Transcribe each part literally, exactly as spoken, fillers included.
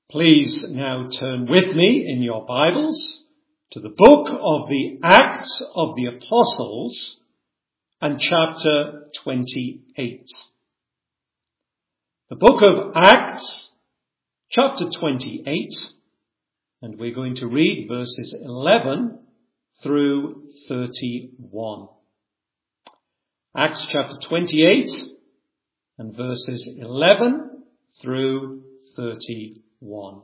Please now turn with me in your Bibles to the book of the Acts of the Apostles and chapter twenty-eight. The book of Acts, chapter twenty-eight, and we're going to read verses eleven through thirty-one. Acts chapter twenty-eight and verses eleven through thirty-one. One.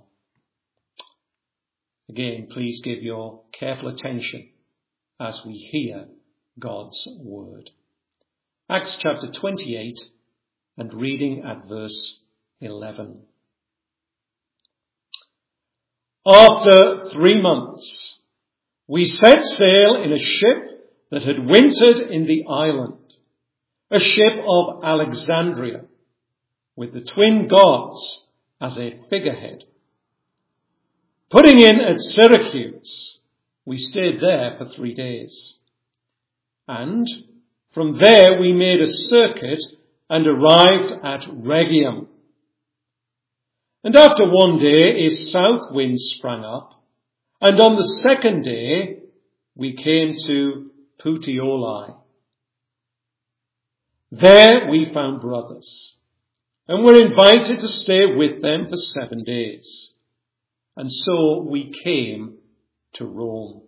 Again, please give your careful attention as we hear God's word. Acts chapter twenty-eight and reading at verse eleven. After three months, we set sail in a ship that had wintered in the island, a ship of Alexandria, with the twin gods as a figurehead. Putting in at Syracuse, we stayed there for three days. And from there we made a circuit and arrived at Rhegium. And after one day a south wind sprang up, and on the second day we came to Puteoli. There we found brothers, and were invited to stay with them for seven days. And so we came to Rome.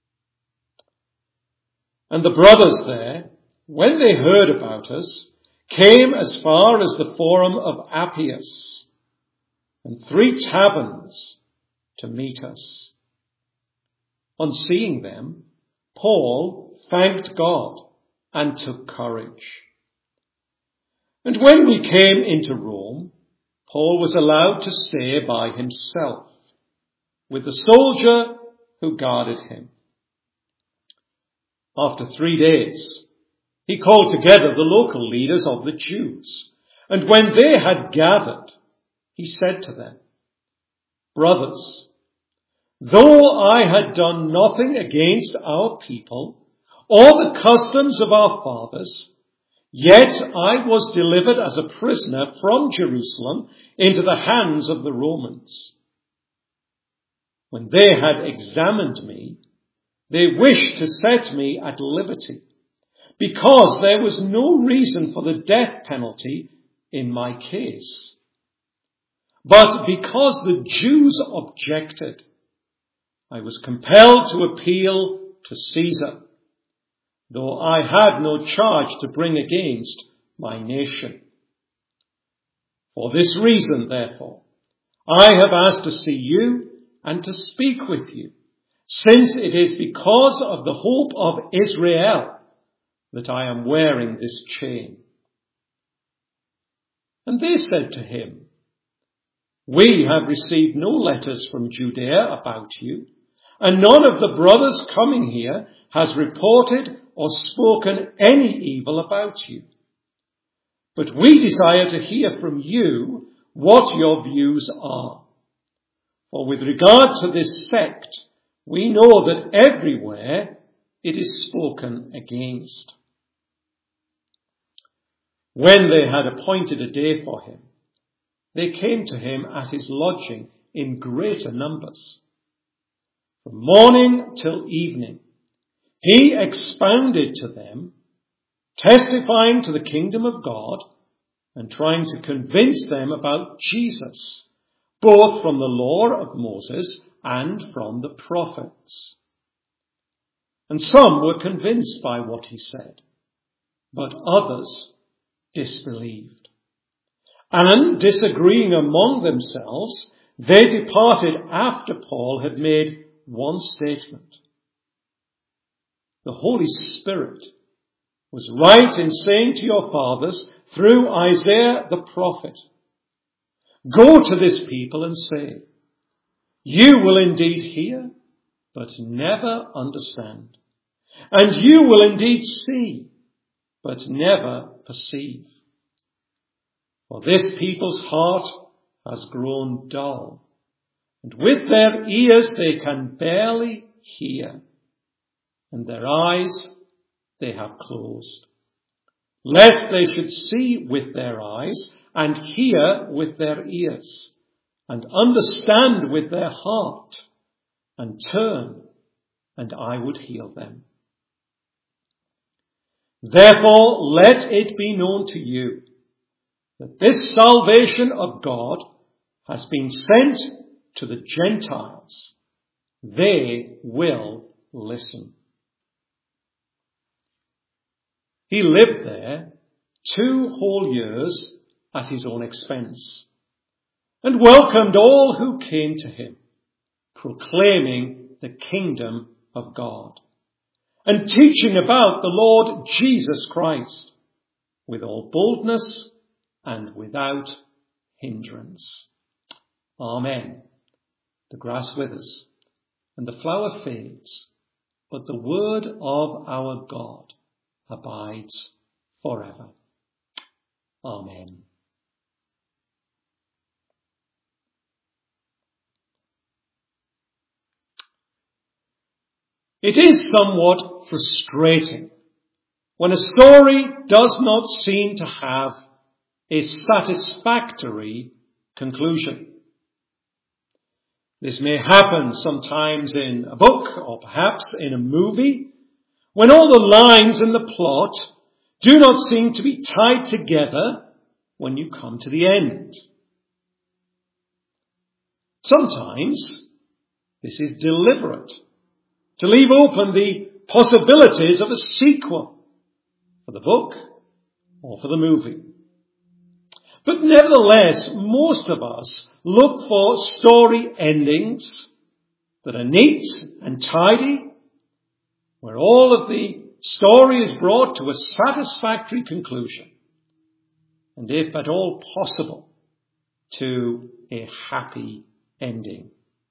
And the brothers there, when they heard about us, came as far as the Forum of Appius and three taverns to meet us. On seeing them, Paul thanked God and took courage. And when we came into Rome, Paul was allowed to stay by himself, with the soldier who guarded him. After three days, he called together the local leaders of the Jews, and when they had gathered, he said to them, "Brothers, though I had done nothing against our people or the customs of our fathers, yet I was delivered as a prisoner from Jerusalem into the hands of the Romans. When they had examined me, they wished to set me at liberty, because there was no reason for the death penalty in my case. But because the Jews objected, I was compelled to appeal to Caesar, though I had no charge to bring against my nation. For this reason, therefore, I have asked to see you and to speak with you, since it is because of the hope of Israel that I am wearing this chain." And they said to him, "We have received no letters from Judea about you, and none of the brothers coming here has reported or spoken any evil about you. But we desire to hear from you what your views are. For with regard to this sect, we know that everywhere it is spoken against." When they had appointed a day for him, they came to him at his lodging in greater numbers. From morning till evening, he expounded to them, testifying to the kingdom of God and trying to convince them about Jesus, both from the law of Moses and from the prophets. And some were convinced by what he said, but others disbelieved. And disagreeing among themselves, they departed after Paul had made one statement. The Holy Spirit was right in saying to your fathers through Isaiah the prophet, "Go to this people and say, you will indeed hear, but never understand. And you will indeed see, but never perceive. For this people's heart has grown dull, and with their ears they can barely hear, and their eyes they have closed, lest they should see with their eyes and hear with their ears, and understand with their heart and turn, and I would heal them. Therefore, let it be known to you that this salvation of God has been sent to the Gentiles. They will listen. He lived there two whole years at his own expense and welcomed all who came to him, proclaiming the kingdom of God and teaching about the Lord Jesus Christ with all boldness and without hindrance. Amen. The grass withers and the flower fades, but the word of our God abides forever. Amen. It is somewhat frustrating when a story does not seem to have a satisfactory conclusion. This may happen sometimes in a book or perhaps in a movie when all the lines in the plot do not seem to be tied together when you come to the end. Sometimes this is deliberate, to leave open the possibilities of a sequel for the book or for the movie. But nevertheless, most of us look for story endings that are neat and tidy, where all of the story is brought to a satisfactory conclusion, and if at all possible, to a happy ending.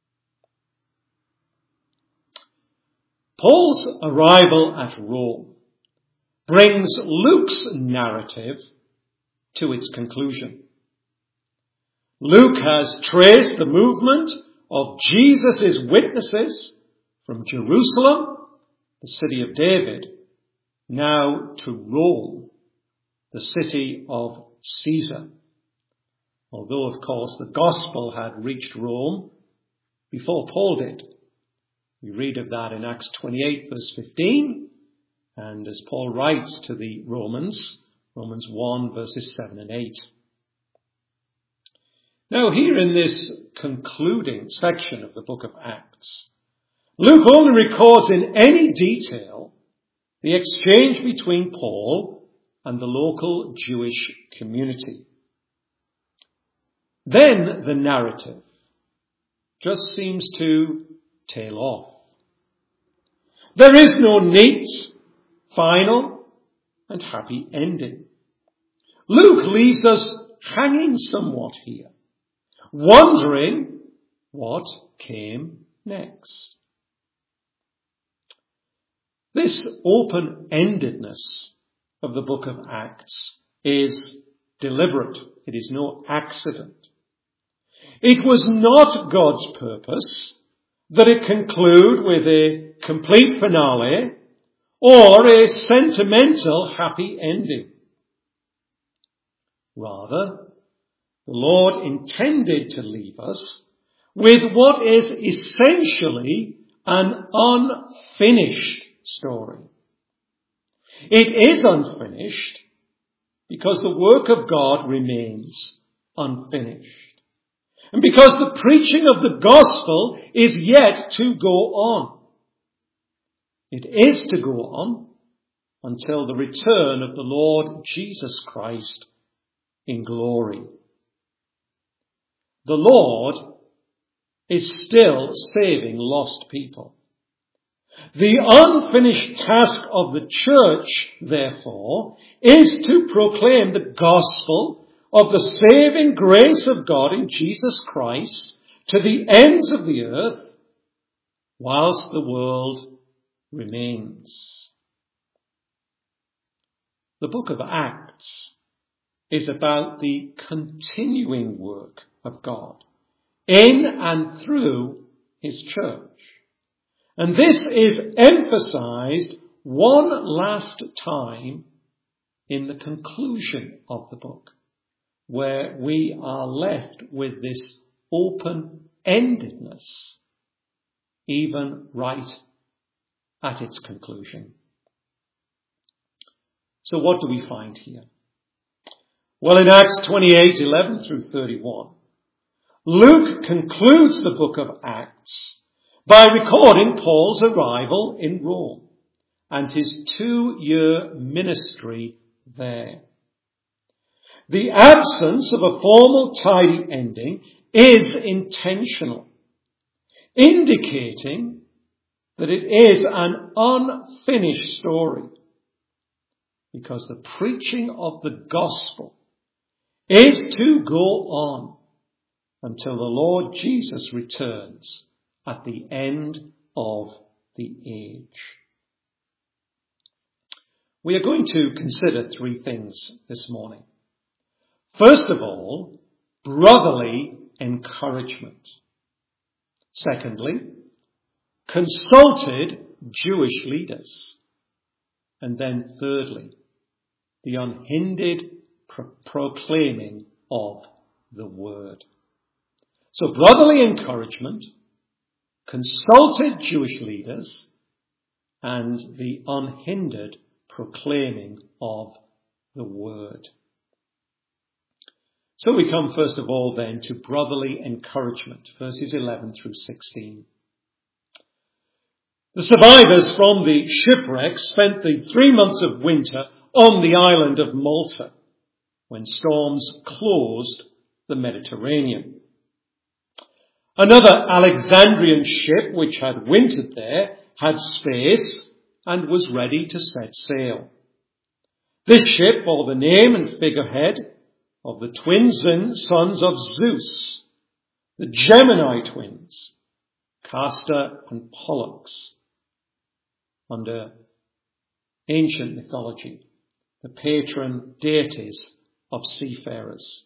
Paul's arrival at Rome brings Luke's narrative to its conclusion. Luke has traced the movement of Jesus' witnesses from Jerusalem, the city of David, now to Rome, the city of Caesar. Although, of course, the gospel had reached Rome before Paul did. We read of that in Acts twenty-eight, verse fifteen, and as Paul writes to the Romans, Romans one, verses seven and eight. Now, here in this concluding section of the book of Acts, Luke only records in any detail the exchange between Paul and the local Jewish community. Then the narrative just seems to tail off. There is no neat, final, and happy ending. Luke leaves us hanging somewhat here, wondering what came next. This open-endedness of the book of Acts is deliberate. It is no accident. It was not God's purpose that it conclude with a complete finale or a sentimental happy ending. Rather, the Lord intended to leave us with what is essentially an unfinished story. It is unfinished because the work of God remains unfinished. And because the preaching of the gospel is yet to go on. It is to go on until the return of the Lord Jesus Christ in glory. The Lord is still saving lost people. The unfinished task of the church, therefore, is to proclaim the gospel of the saving grace of God in Jesus Christ to the ends of the earth whilst the world remains. The book of Acts is about the continuing work of God in and through his church. And this is emphasized one last time in the conclusion of the book, where we are left with this open-endedness, even right at its conclusion. So what do we find here? Well, in Acts twenty-eight, eleven through thirty-one, Luke concludes the book of Acts by recording Paul's arrival in Rome and his two-year ministry there. The absence of a formal tidy ending is intentional, indicating that it is an unfinished story, because the preaching of the gospel is to go on until the Lord Jesus returns at the end of the age. We are going to consider three things this morning. First of all, brotherly encouragement. Secondly, consulted Jewish leaders. And then thirdly, the unhindered pro- proclaiming of the word. So brotherly encouragement, consulted Jewish leaders, and the unhindered proclaiming of the word. So we come first of all then to brotherly encouragement, verses eleven through sixteen. The survivors from the shipwreck spent the three months of winter on the island of Malta, when storms closed the Mediterranean. Another Alexandrian ship which had wintered there had space and was ready to set sail. This ship bore the name and figurehead of the twin sons of Zeus, the Gemini twins, Castor and Pollux, under ancient mythology, the patron deities of seafarers.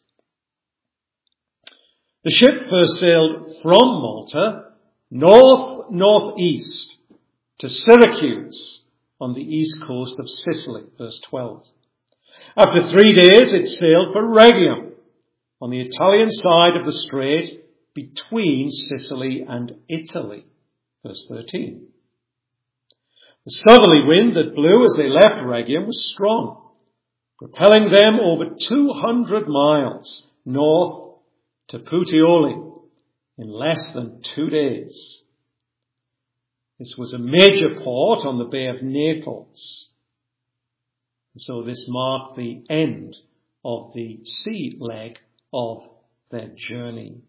The ship first sailed from Malta north-northeast to Syracuse on the east coast of Sicily, verse twelve. After three days it sailed for Rhegium on the Italian side of the strait between Sicily and Italy, verse thirteen. The southerly wind that blew as they left Rhegium was strong, propelling them over two hundred miles north to Puteoli in less than two days. This was a major port on the Bay of Naples. So this marked the end of the sea leg of their journey.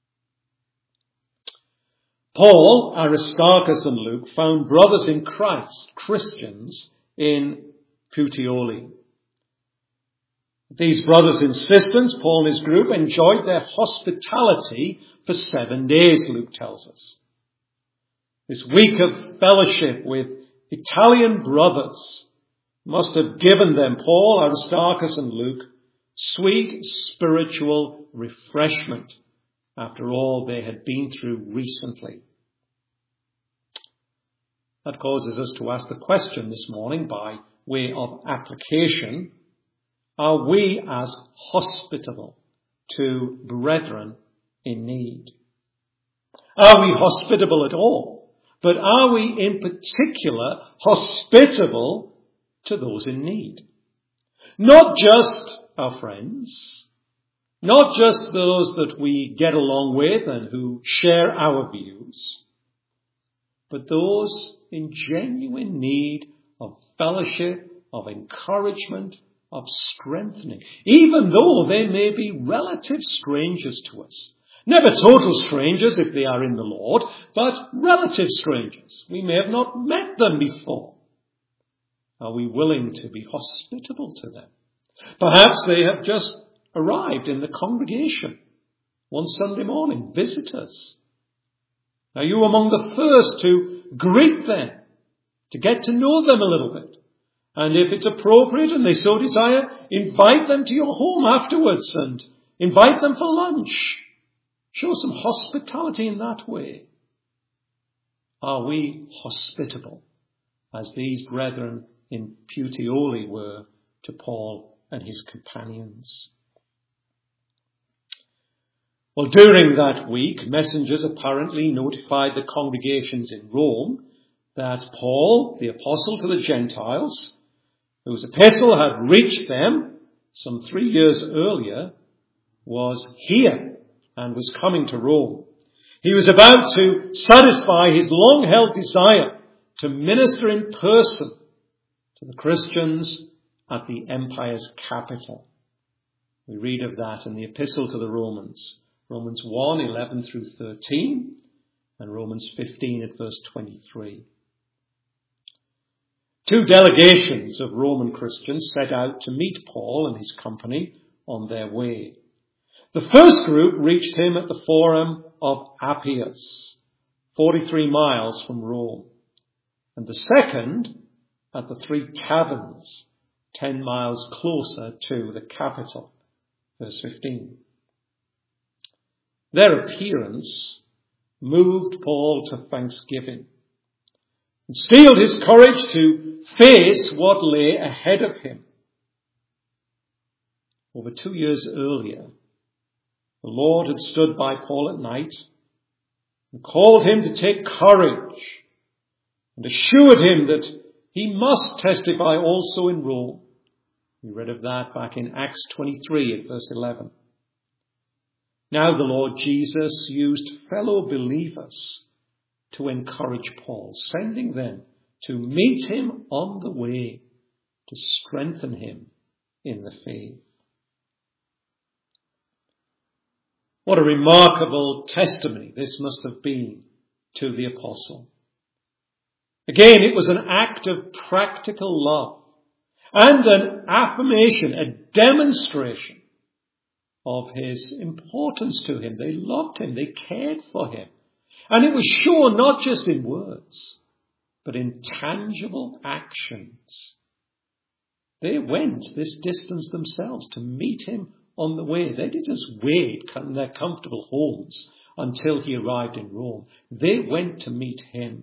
Paul, Aristarchus and Luke found brothers in Christ, Christians, in Puteoli. At these brothers' insistence, Paul and his group enjoyed their hospitality for seven days, Luke tells us. This week of fellowship with Italian brothers must have given them, Paul, Aristarchus and Luke, sweet spiritual refreshment after all they had been through recently. That causes us to ask the question this morning by way of application: are we as hospitable to brethren in need? Are we hospitable at all? But are we in particular hospitable to those in need? Not just our friends, not just those that we get along with and who share our views, but those in genuine need of fellowship, of encouragement, of strengthening, even though they may be relative strangers to us. Never total strangers if they are in the Lord, but relative strangers. We may have not met them before. Are we willing to be hospitable to them? Perhaps they have just arrived in the congregation one Sunday morning, visitors. Are you among the first to greet them, to get to know them a little bit? And if it's appropriate and they so desire, invite them to your home afterwards and invite them for lunch. Show some hospitality in that way. Are we hospitable as these brethren in Puteoli were to Paul and his companions? Well, during that week, messengers apparently notified the congregations in Rome that Paul, the apostle to the Gentiles, whose epistle had reached them some three years earlier, was here and was coming to Rome. He was about to satisfy his long-held desire to minister in person to the Christians at the empire's capital. We read of that in the epistle to the Romans, Romans one, eleven through thirteen, and Romans fifteen at verse twenty-three. Two delegations of Roman Christians set out to meet Paul and his company on their way. The first group reached him at the Forum of Appius, forty-three miles from Rome, and the second at the Three Taverns, ten miles closer to the capital. Verse fifteen. Their appearance moved Paul to thanksgiving and steeled his courage to face what lay ahead of him. Over two years earlier, the Lord had stood by Paul at night and called him to take courage and assured him that he must testify also in Rome. We read of that back in Acts twenty-three at verse eleven. Now the Lord Jesus used fellow believers to encourage Paul, sending them to meet him on the way to strengthen him in the faith. What a remarkable testimony this must have been to the apostle. Again, it was an act of practical love and an affirmation, a demonstration of his importance to him. They loved him, they cared for him. And it was shown not just in words, but in tangible actions. They went this distance themselves to meet him on the way. They didn't just wait in their comfortable homes until he arrived in Rome. They went to meet him.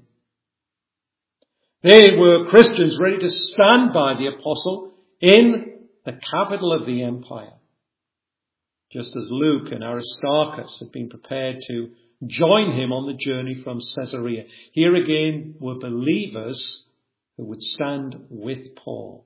They were Christians ready to stand by the apostle in the capital of the empire. Just as Luke and Aristarchus had been prepared to join him on the journey from Caesarea. Here again were believers who would stand with Paul.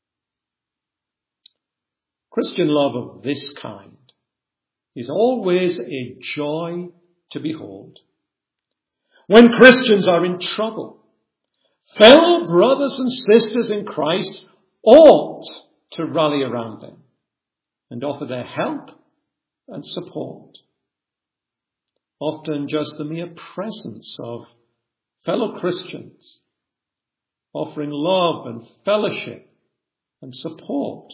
Christian love of this kind is always a joy to behold. When Christians are in trouble, fellow brothers and sisters in Christ ought to rally around them and offer their help and support. Often just the mere presence of fellow Christians offering love and fellowship and support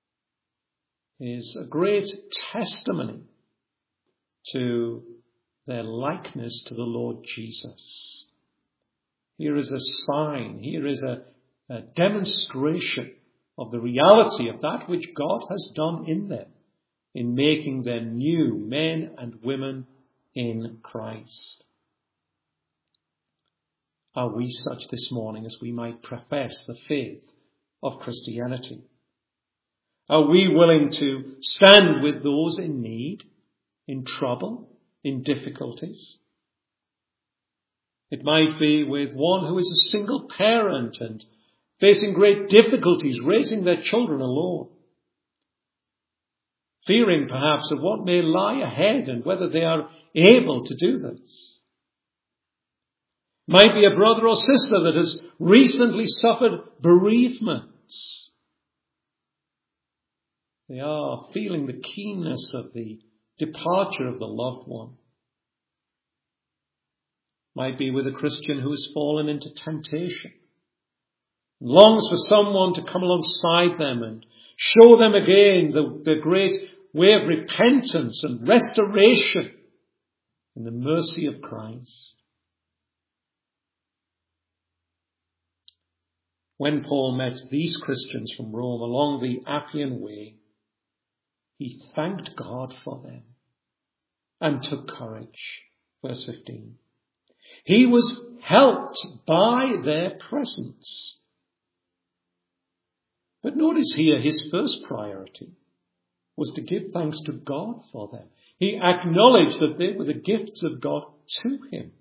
is a great testimony to their likeness to the Lord Jesus. Here is a sign, here is a, a demonstration of the reality of that which God has done in them in making them new men and women in Christ. Are we such this morning as we might profess the faith of Christianity? Are we willing to stand with those in need, in trouble, in difficulties? It might be with one who is a single parent and facing great difficulties raising their children alone, fearing perhaps of what may lie ahead and whether they are able to do this. Might be a brother or sister that has recently suffered bereavements. They are feeling the keenness of the departure of the loved one. Might be with a Christian who has fallen into temptation, longs for someone to come alongside them and show them again the, the great way of repentance and restoration in the mercy of Christ. When Paul met these Christians from Rome along the Appian Way, he thanked God for them and took courage. Verse fifteen. He was helped by their presence. But notice here his first priority was to give thanks to God for them. He acknowledged that they were the gifts of God to him.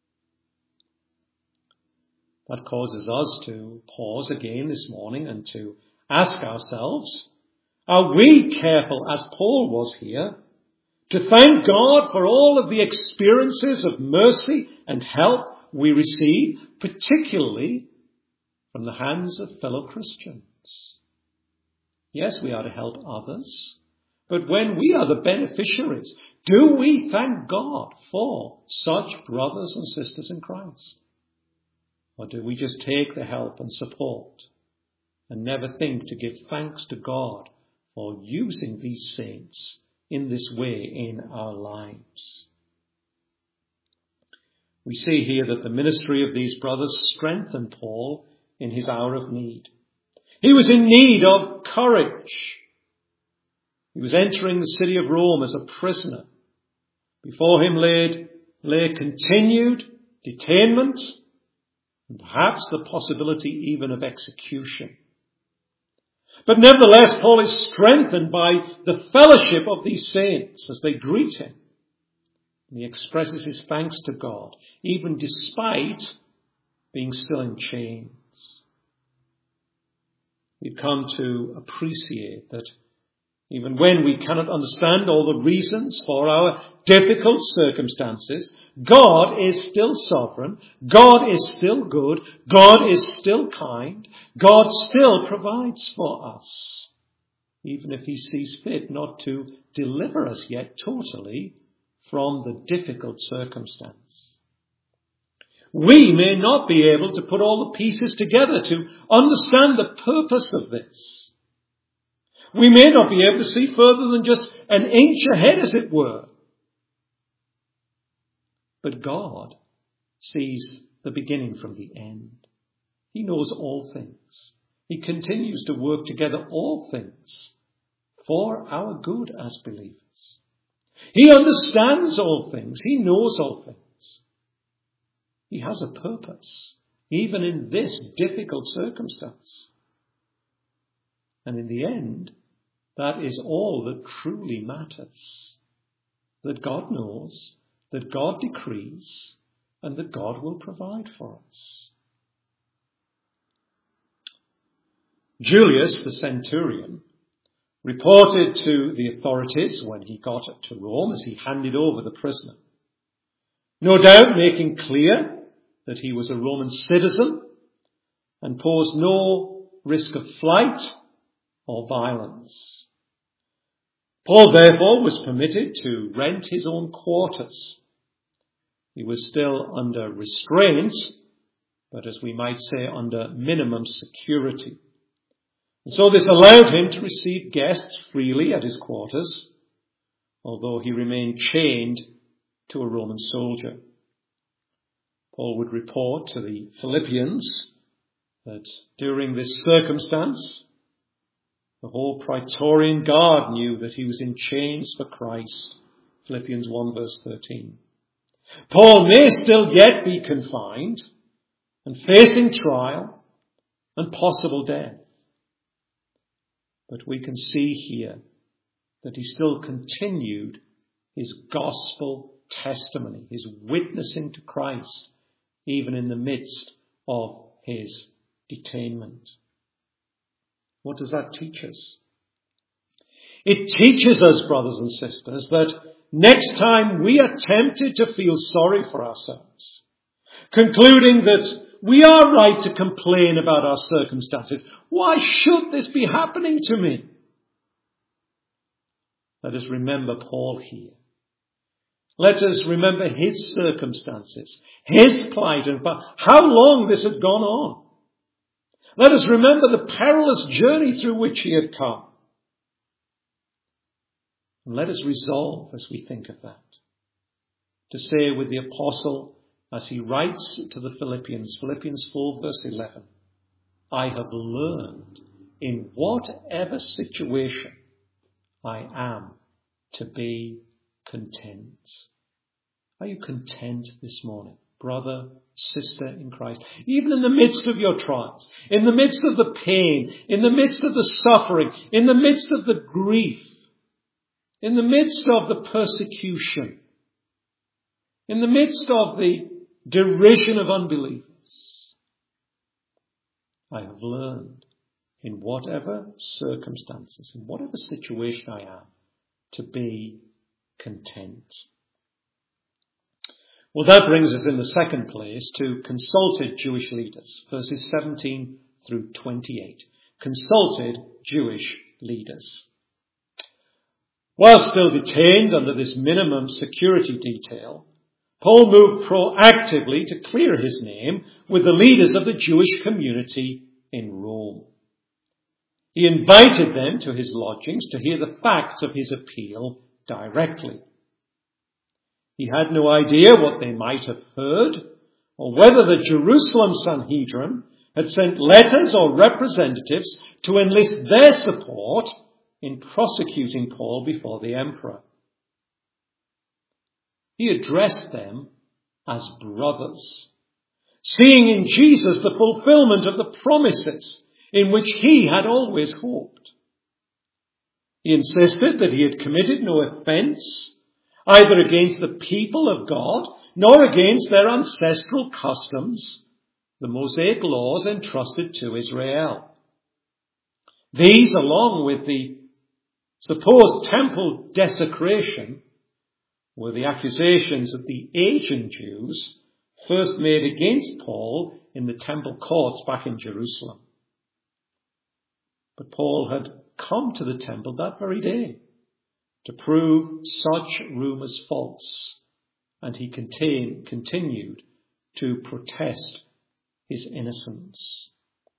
That causes us to pause again this morning and to ask ourselves, are we careful, as Paul was here, to thank God for all of the experiences of mercy and help we receive, particularly from the hands of fellow Christians? Yes, we are to help others, but when we are the beneficiaries, do we thank God for such brothers and sisters in Christ? Or do we just take the help and support and never think to give thanks to God for using these saints in this way in our lives? We see here that the ministry of these brothers strengthened Paul in his hour of need. He was in need of courage. He was entering the city of Rome as a prisoner. Before him lay, lay continued detainment, and perhaps the possibility even of execution. But nevertheless, Paul is strengthened by the fellowship of these saints as they greet him. And he expresses his thanks to God, even despite being still in chains. We've come to appreciate that even when we cannot understand all the reasons for our difficult circumstances, God is still sovereign. God is still good. God is still kind. God still provides for us, even if he sees fit not to deliver us yet totally from the difficult circumstance. We may not be able to put all the pieces together to understand the purpose of this. We may not be able to see further than just an inch ahead, as it were. But God sees the beginning from the end. He knows all things. He continues to work together all things for our good as believers. He understands all things. He knows all things. He has a purpose, even in this difficult circumstance. And in the end, that is all that truly matters. That God knows, that God decrees, and that God will provide for us. Julius, the centurion, reported to the authorities when he got to Rome as he handed over the prisoner. No doubt making clear that he was a Roman citizen and posed no risk of flight or violence. Paul, therefore, was permitted to rent his own quarters. He was still under restraint, but as we might say, under minimum security. And so this allowed him to receive guests freely at his quarters, although he remained chained to a Roman soldier. Paul would report to the Philippians that during this circumstance, the whole Praetorian Guard knew that he was in chains for Christ. Philippians one verse thirteen. Paul may still yet be confined and facing trial and possible death. But we can see here that he still continued his gospel testimony, his witnessing to Christ, even in the midst of his detainment. What does that teach us? It teaches us, brothers and sisters, that next time we are tempted to feel sorry for ourselves, concluding that we are right to complain about our circumstances, why should this be happening to me? Let us remember Paul here. Let us remember his circumstances, his plight, and for how long this had gone on. Let us remember the perilous journey through which he had come. And let us resolve, as we think of that, to say with the apostle, as he writes to the Philippians, Philippians four verse eleven, I have learned in whatever situation I am to be content. Are you content this morning, brother, sister in Christ? Even in the midst of your trials, in the midst of the pain, in the midst of the suffering, in the midst of the grief, in the midst of the persecution, in the midst of the derision of unbelievers, I have learned in whatever circumstances, in whatever situation I am, to be content. Well, that brings us in the second place to consulted Jewish leaders, verses seventeen through twenty-eight. Consulted Jewish leaders. While still detained under this minimum security detail, Paul moved proactively to clear his name with the leaders of the Jewish community in Rome. He invited them to his lodgings to hear the facts of his appeal directly. He had no idea what they might have heard, or whether the Jerusalem Sanhedrin had sent letters or representatives to enlist their support in prosecuting Paul before the emperor. He addressed them as brothers, seeing in Jesus the fulfillment of the promises in which he had always hoped. He insisted that he had committed no offence, either against the people of God, nor against their ancestral customs, the Mosaic laws entrusted to Israel. These, along with the supposed temple desecration, were the accusations that the Asian Jews first made against Paul in the temple courts back in Jerusalem. But Paul had come to the temple that very day to prove such rumours false, and he contain, continued to protest his innocence.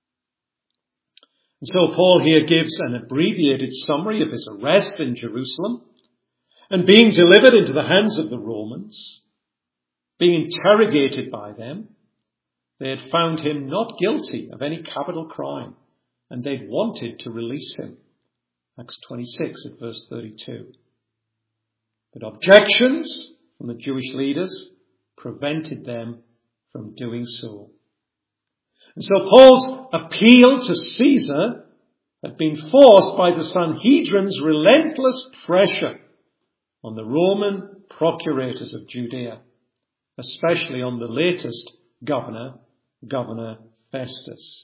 And so Paul here gives an abbreviated summary of his arrest in Jerusalem and being delivered into the hands of the Romans, being interrogated by them. They had found him not guilty of any capital crime, and they'd wanted to release him. Acts twenty-six at verse thirty-two. But objections from the Jewish leaders prevented them from doing so. And so Paul's appeal to Caesar had been forced by the Sanhedrin's relentless pressure on the Roman procurators of Judea, especially on the latest governor, Governor Festus.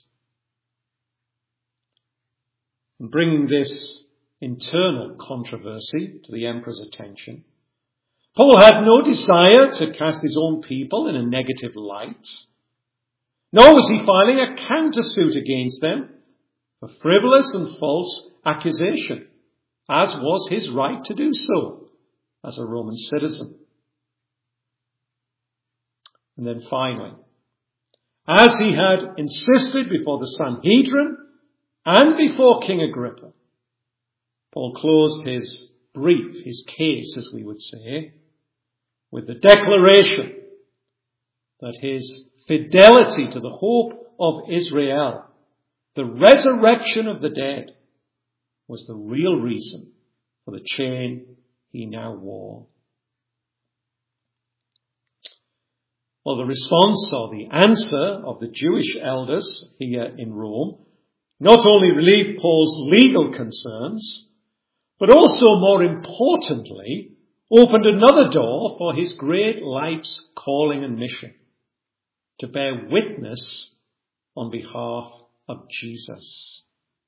And bringing this internal controversy to the emperor's attention, Paul had no desire to cast his own people in a negative light, nor was he filing a countersuit against them for frivolous and false accusation, as was his right to do so as a Roman citizen. And then finally, as he had insisted before the Sanhedrin and before King Agrippa, Paul closed his brief, his case, as we would say, with the declaration that his fidelity to the hope of Israel, the resurrection of the dead, was the real reason for the chain he now wore. Well, the response or the answer of the Jewish elders here in Rome not only relieved Paul's legal concerns, but also, more importantly, opened another door for his great life's calling and mission, to bear witness on behalf of Jesus.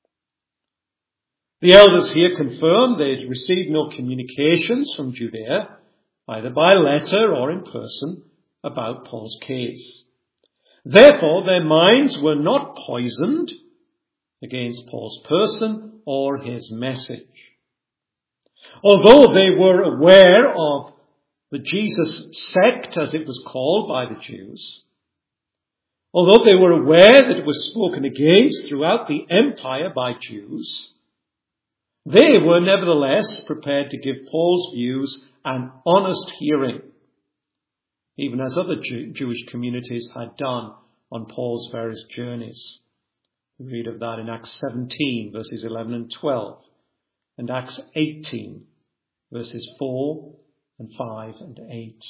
The elders here confirmed they had received no communications from Judea, either by letter or in person, about Paul's case. Therefore, their minds were not poisoned against Paul's person or his message. Although they were aware of the Jesus sect, as it was called by the Jews, although they were aware that it was spoken against throughout the empire by Jews, they were nevertheless prepared to give Paul's views an honest hearing, even as other Jew- Jewish communities had done on Paul's various journeys. We read of that in Acts seventeen, verses eleven and twelve, and Acts eighteen, verses four and five and eight.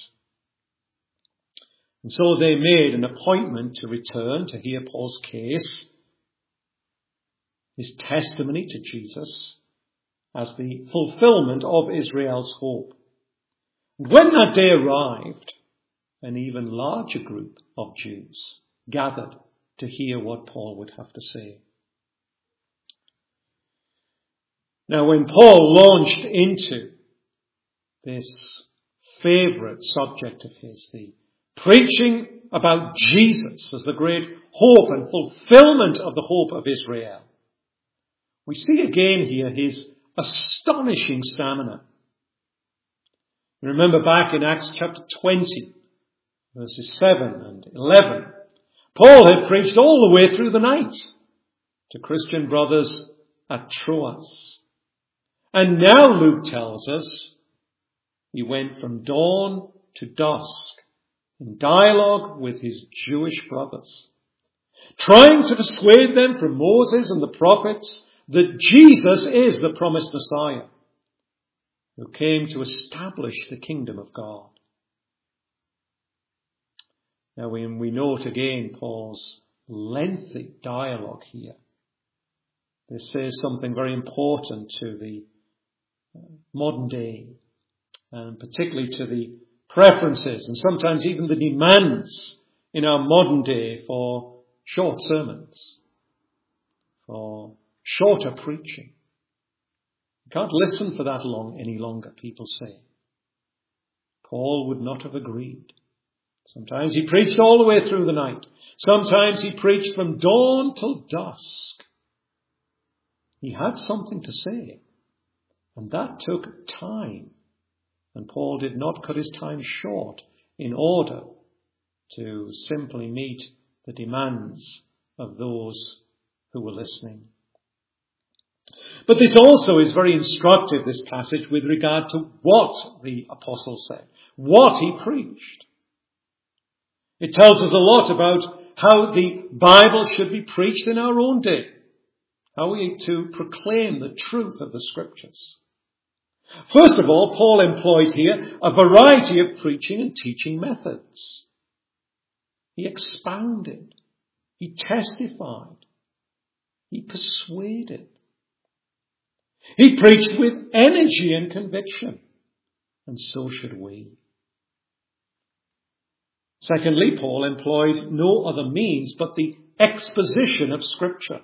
And so they made an appointment to return to hear Paul's case, his testimony to Jesus, as the fulfillment of Israel's hope. And when that day arrived, an even larger group of Jews gathered to hear what Paul would have to say. Now, when Paul launched into this favourite subject of his, the preaching about Jesus as the great hope and fulfillment of the hope of Israel, we see again here his astonishing stamina. Remember back in Acts chapter twenty, verses seven and eleven, Paul had preached all the way through the night to Christian brothers at Troas. And now Luke tells us he went from dawn to dusk in dialogue with his Jewish brothers, trying to persuade them from Moses and the prophets that Jesus is the promised Messiah who came to establish the kingdom of God. Now when we note again Paul's lengthy dialogue here, this says something very important to the modern day, and particularly to the preferences and sometimes even the demands in our modern day for short sermons, for shorter preaching. You can't listen for that long any longer, people say. Paul would not have agreed. Sometimes he preached all the way through the night. Sometimes he preached from dawn till dusk. He had something to say, and that took time. And Paul did not cut his time short in order to simply meet the demands of those who were listening. But this also is very instructive, this passage, with regard to what the apostle said, what he preached. It tells us a lot about how the Bible should be preached in our own day, how we are to proclaim the truth of the Scriptures. First of all, Paul employed here a variety of preaching and teaching methods. He expounded, he testified, he persuaded. He preached with energy and conviction, and so should we. Secondly, Paul employed no other means but the exposition of Scripture,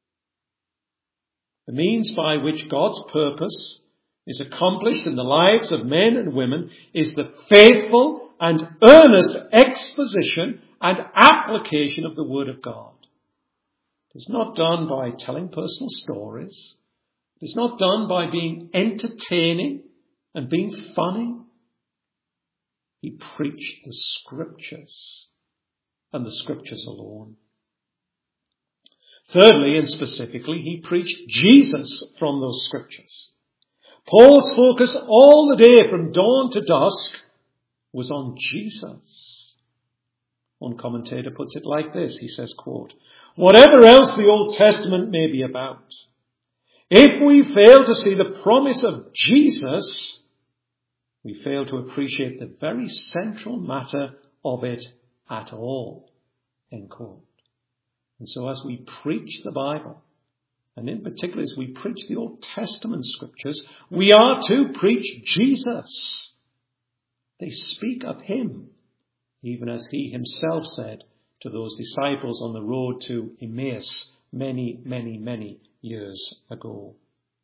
the means by which God's purpose is accomplished in the lives of men and women is the faithful and earnest exposition and application of the Word of God. It is not done by telling personal stories. It is not done by being entertaining and being funny. He preached the Scriptures and the Scriptures alone. Thirdly, and specifically, he preached Jesus from those Scriptures. Paul's focus all the day from dawn to dusk was on Jesus. One commentator puts it like this. He says, quote, "Whatever else the Old Testament may be about, if we fail to see the promise of Jesus, we fail to appreciate the very central matter of it at all." End quote. And so as we preach the Bible, and in particular as we preach the Old Testament Scriptures, we are to preach Jesus. They speak of him, even as he himself said to those disciples on the road to Emmaus many, many, many years ago.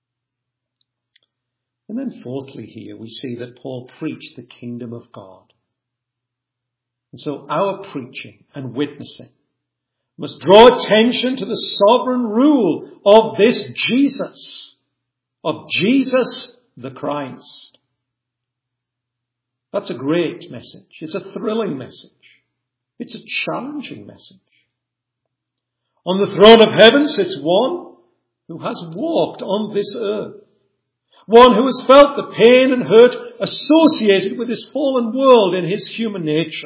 And then fourthly here, we see that Paul preached the kingdom of God. And so our preaching and witnessing must draw attention to the sovereign rule of this Jesus, of Jesus the Christ. That's a great message. It's a thrilling message. It's a challenging message. On the throne of heaven sits one who has walked on this earth, one who has felt the pain and hurt associated with this fallen world in his human nature.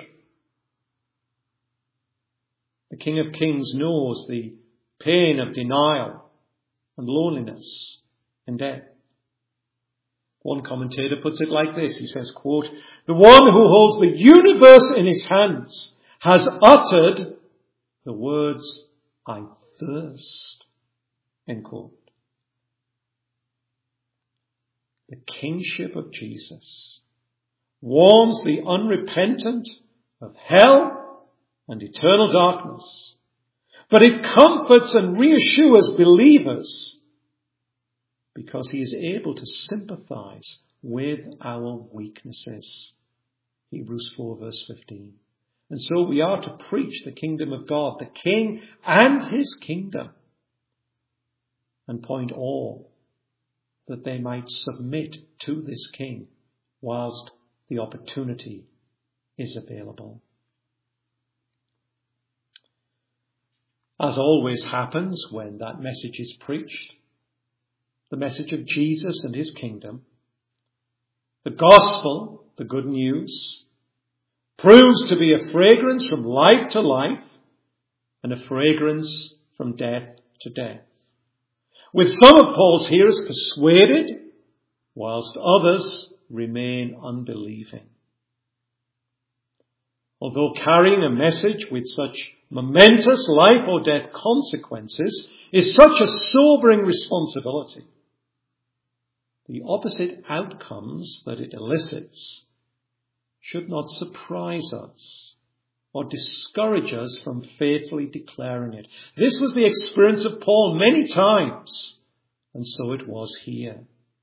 The King of Kings knows the pain of denial and loneliness and death. One commentator puts it like this. He says, quote, "The one who holds the universe in his hands has uttered the words, 'I thirst.'" End quote. The kingship of Jesus warns the unrepentant of hell and eternal darkness, but it comforts and reassures believers because he is able to sympathize with our weaknesses. Hebrews four verse fifteen. And so we are to preach the kingdom of God, the King and his kingdom, and point all that they might submit to this King whilst the opportunity is available. As always happens when that message is preached, the message of Jesus and his kingdom, the gospel, the good news, proves to be a fragrance from life to life and a fragrance from death to death. With some of Paul's hearers persuaded, whilst others remain unbelieving. Although carrying a message with such momentous life or death consequences is such a sobering responsibility, the opposite outcomes that it elicits should not surprise us or discourage us from faithfully declaring it. This was the experience of Paul many times, and so it was here.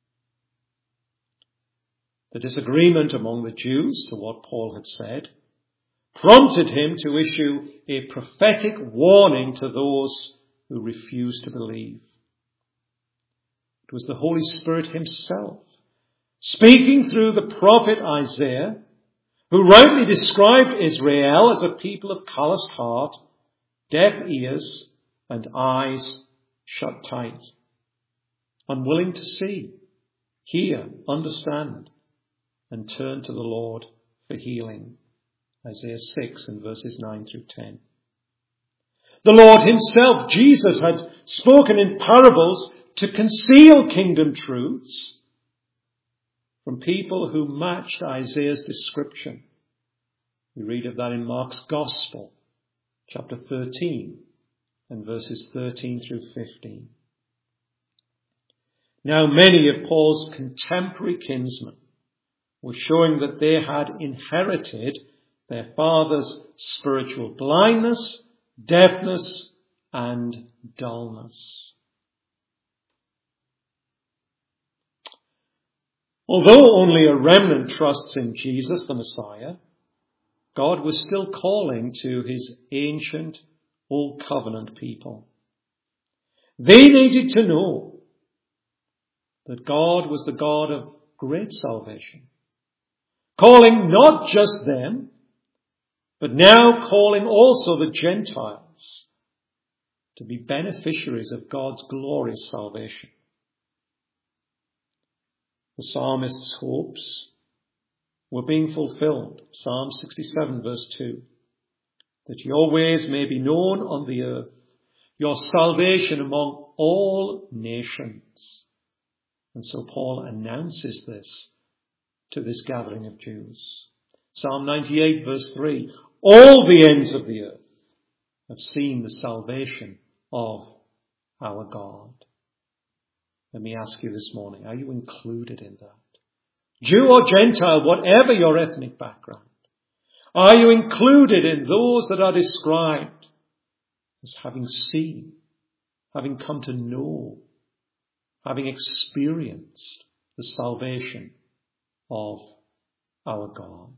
The disagreement among the Jews to what Paul had said prompted him to issue a prophetic warning to those who refused to believe. It was the Holy Spirit himself, speaking through the prophet Isaiah, who rightly described Israel as a people of calloused heart, deaf ears, and eyes shut tight, unwilling to see, hear, understand, and turn to the Lord for healing. Isaiah six and verses nine through ten. The Lord himself, Jesus, had spoken in parables to conceal kingdom truths from people who matched Isaiah's description. We read of that in Mark's Gospel, chapter thirteen, and verses thirteen through fifteen. Now many of Paul's contemporary kinsmen were showing that they had inherited their father's spiritual blindness, deafness, and dullness. Although only a remnant trusts in Jesus the Messiah, God was still calling to his ancient Old Covenant people. They needed to know that God was the God of great salvation, calling not just them, but now calling also the Gentiles to be beneficiaries of God's glorious salvation. The psalmist's hopes were being fulfilled. Psalm sixty-seven verse two. That your ways may be known on the earth, your salvation among all nations. And so Paul announces this to this gathering of Jews. Psalm ninety-eight verse three. All the ends of the earth have seen the salvation of our God. Let me ask you this morning, are you included in that? Jew or Gentile, whatever your ethnic background, are you included in those that are described as having seen, having come to know, having experienced the salvation of our God?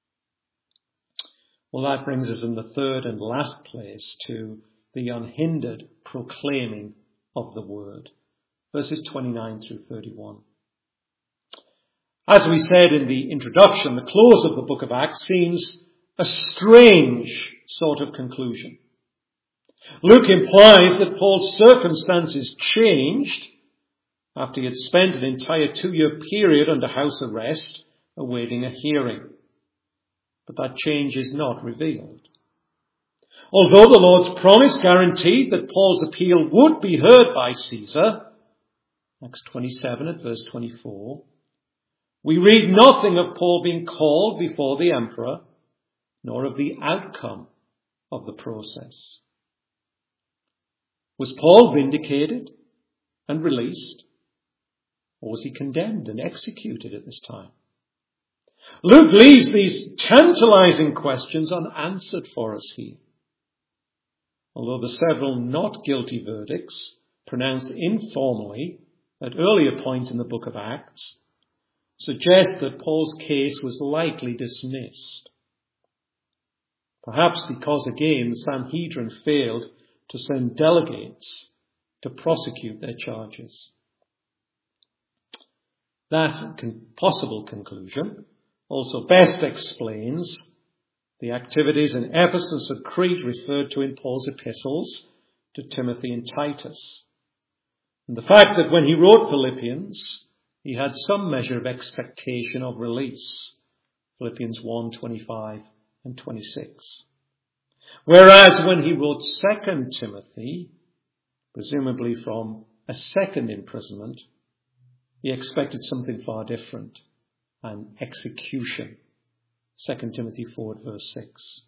Well, that brings us in the third and last place to the unhindered proclaiming of the word. Verses twenty-nine through thirty-one. As we said in the introduction, the close of the book of Acts seems a strange sort of conclusion. Luke implies that Paul's circumstances changed after he had spent an entire two-year period under house arrest awaiting a hearing. But that change is not revealed. Although the Lord's promise guaranteed that Paul's appeal would be heard by Caesar, Acts twenty-seven at verse twenty-four, we read nothing of Paul being called before the emperor, nor of the outcome of the process. Was Paul vindicated and released? or was he condemned and executed at this time? Luke leaves these tantalizing questions unanswered for us here. Although the several not guilty verdicts pronounced informally at earlier points in the book of Acts suggest that Paul's case was likely dismissed. Perhaps because, again, the Sanhedrin failed to send delegates to prosecute their charges. That con- possible conclusion also best explains the activities in Ephesus and Crete referred to in Paul's epistles to Timothy and Titus. And the fact that when he wrote Philippians, he had some measure of expectation of release. Philippians one, twenty-five and twenty-six. Whereas when he wrote Second Timothy, presumably from a second imprisonment, he expected something far different, an execution. Second Timothy four, verse six.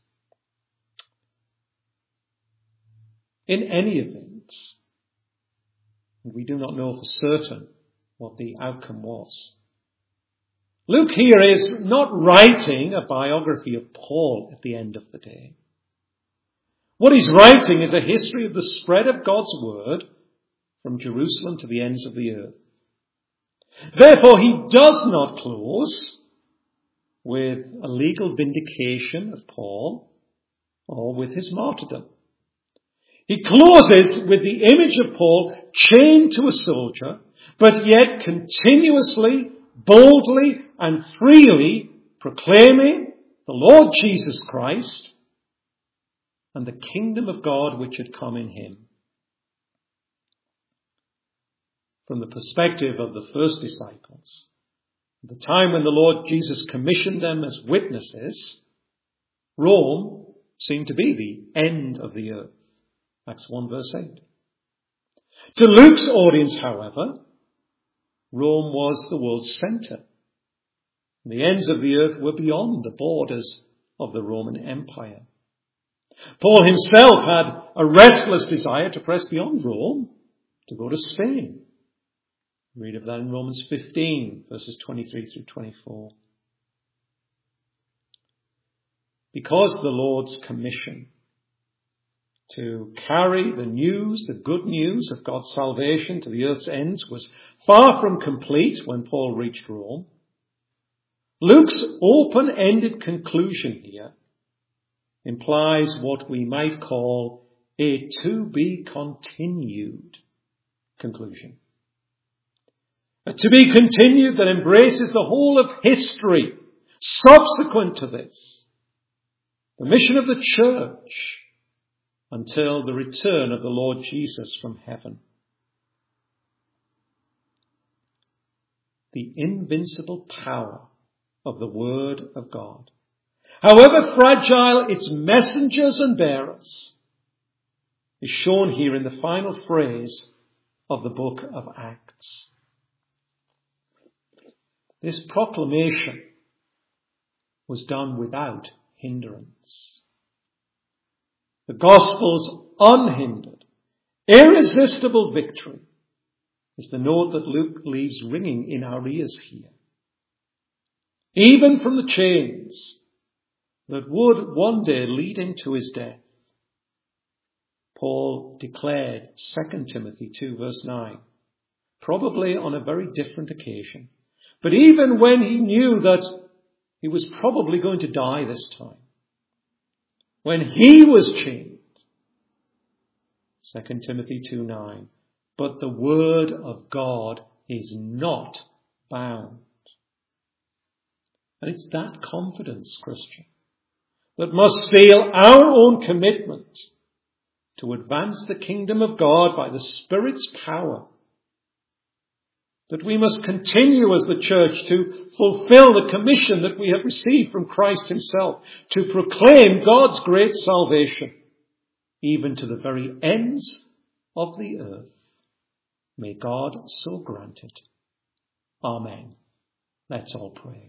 In any event, we do not know for certain what the outcome was. Luke here is not writing a biography of Paul at the end of the day. What he's writing is a history of the spread of God's word from Jerusalem to the ends of the earth. Therefore, he does not close with a legal vindication of Paul or with his martyrdom. He closes with the image of Paul chained to a soldier, but yet continuously, boldly, and freely proclaiming the Lord Jesus Christ and the kingdom of God which had come in him. From the perspective of the first disciples, at the time when the Lord Jesus commissioned them as witnesses, Rome seemed to be the end of the earth. Acts one verse eight. To Luke's audience, however, Rome was the world's centre. The ends of the earth were beyond the borders of the Roman Empire. Paul himself had a restless desire to press beyond Rome, to go to Spain. Read of that in Romans fifteen, verses twenty-three through twenty-four. Because the Lord's commission to carry the news, the good news of God's salvation to the earth's ends was far from complete when Paul reached Rome, Luke's open-ended conclusion here implies what we might call a to-be-continued conclusion. A to-be continued that embraces the whole of history subsequent to this, the mission of the church, until the return of the Lord Jesus from heaven. The invincible power of the Word of God, however fragile its messengers and bearers, is shown here in the final phrase of the book of Acts. This proclamation was done without hindrance. The gospel's unhindered, irresistible victory is the note that Luke leaves ringing in our ears here. Even from the chains that would one day lead him to his death, Paul declared Second Timothy two verse nine, probably on a very different occasion. But even when he knew that he was probably going to die this time, when he was chained, Second Timothy two nine, but the word of God is not bound. And it's that confidence, Christian, that must seal our own commitment to advance the kingdom of God by the Spirit's power, that we must continue as the church to fulfill the commission that we have received from Christ himself, to proclaim God's great salvation, even to the very ends of the earth. May God so grant it. Amen. Let's all pray.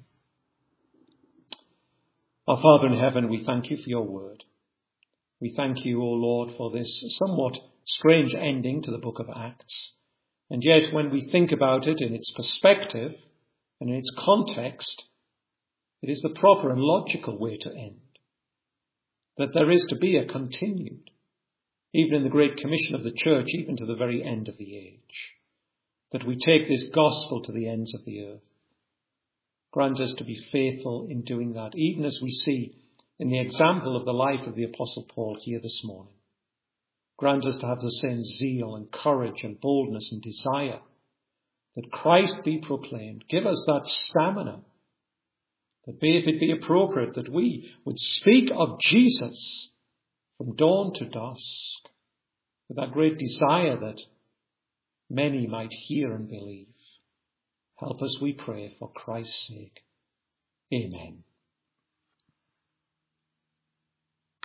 Our Father in heaven, we thank you for your word. We thank you, O Lord, for this somewhat strange ending to the book of Acts. And yet when we think about it in its perspective and in its context, it is the proper and logical way to end. That there is to be a continued, even in the Great Commission of the Church, even to the very end of the age. That we take this gospel to the ends of the earth. Grant us to be faithful in doing that, even as we see in the example of the life of the Apostle Paul here this morning. Grant us to have the same zeal and courage and boldness and desire that Christ be proclaimed. Give us that stamina, that if it be appropriate, that we would speak of Jesus from dawn to dusk with that great desire that many might hear and believe. Help us, we pray, for Christ's sake. Amen.